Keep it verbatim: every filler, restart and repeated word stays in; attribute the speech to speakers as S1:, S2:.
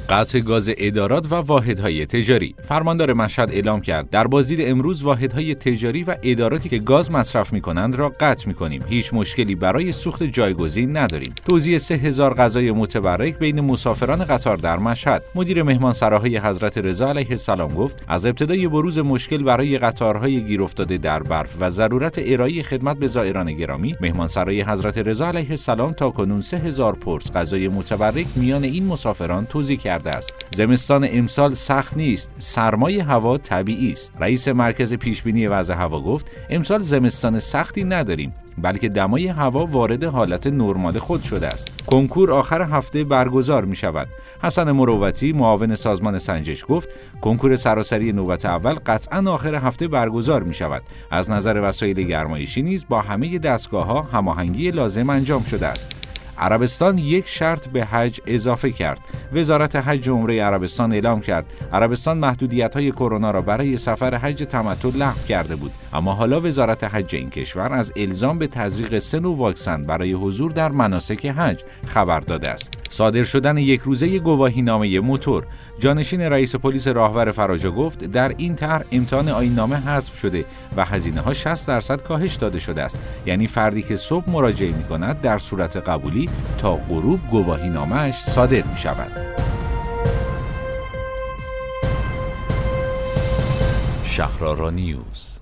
S1: قطع گاز ادارات و واحدهای تجاری. فرماندار مشهد اعلام کرد در بازدید امروز واحدهای تجاری و اداراتی که گاز مصرف می‌کنند را قطع می‌کنیم. هیچ مشکلی برای سوخت جایگزین نداریم. توزیع سه هزار غذای متبرک بین مسافران قطار در مشهد. مدیر مهمانسراهای حضرت رضا علیه السلام گفت از ابتدای بروز مشکل برای قطارهای گیر افتاده در برف و ضرورت ارائه خدمت به زائران گرامی، مهمانسرای حضرت رضا علیه السلام تاکنون سه هزار پرس غذای متبرک میان این مسافران توزیع کرده است. زمستان امسال سخت نیست، سرمای هوا طبیعی است. رئیس مرکز پیشبینی وضع هوا گفت امسال زمستان سختی نداریم، بلکه دمای هوا وارد حالت نرمال خود شده است. کنکور آخر هفته برگزار می شود. حسن مروتی معاون سازمان سنجش گفت کنکور سراسری نوبت اول قطعاً آخر هفته برگزار می شود. از نظر وسایل گرمایشی نیز با همه دستگاه‌ها هماهنگی لازم انجام شده است. عربستان یک شرط به حج اضافه کرد. وزارت حج و عمره عربستان اعلام کرد عربستان محدودیت‌های کرونا را برای سفر حج تمتع لغو کرده بود، اما حالا وزارت حج این کشور از الزام به تزریق سه نوع واکسن برای حضور در مناسک حج خبر داده است. صادر شدن یک روزه گواهینامه موتور. جانشین رئیس پلیس راهور فراجا گفت در این طرح امتحان آیین‌نامه حذف شده و هزینه‌ها شصت درصد کاهش داده شده است. یعنی فردی که صبح مراجعه می‌کند در صورت قبولی تا غروب گواهینامه‌اش صادر می‌شود. شهرآرا نیوز.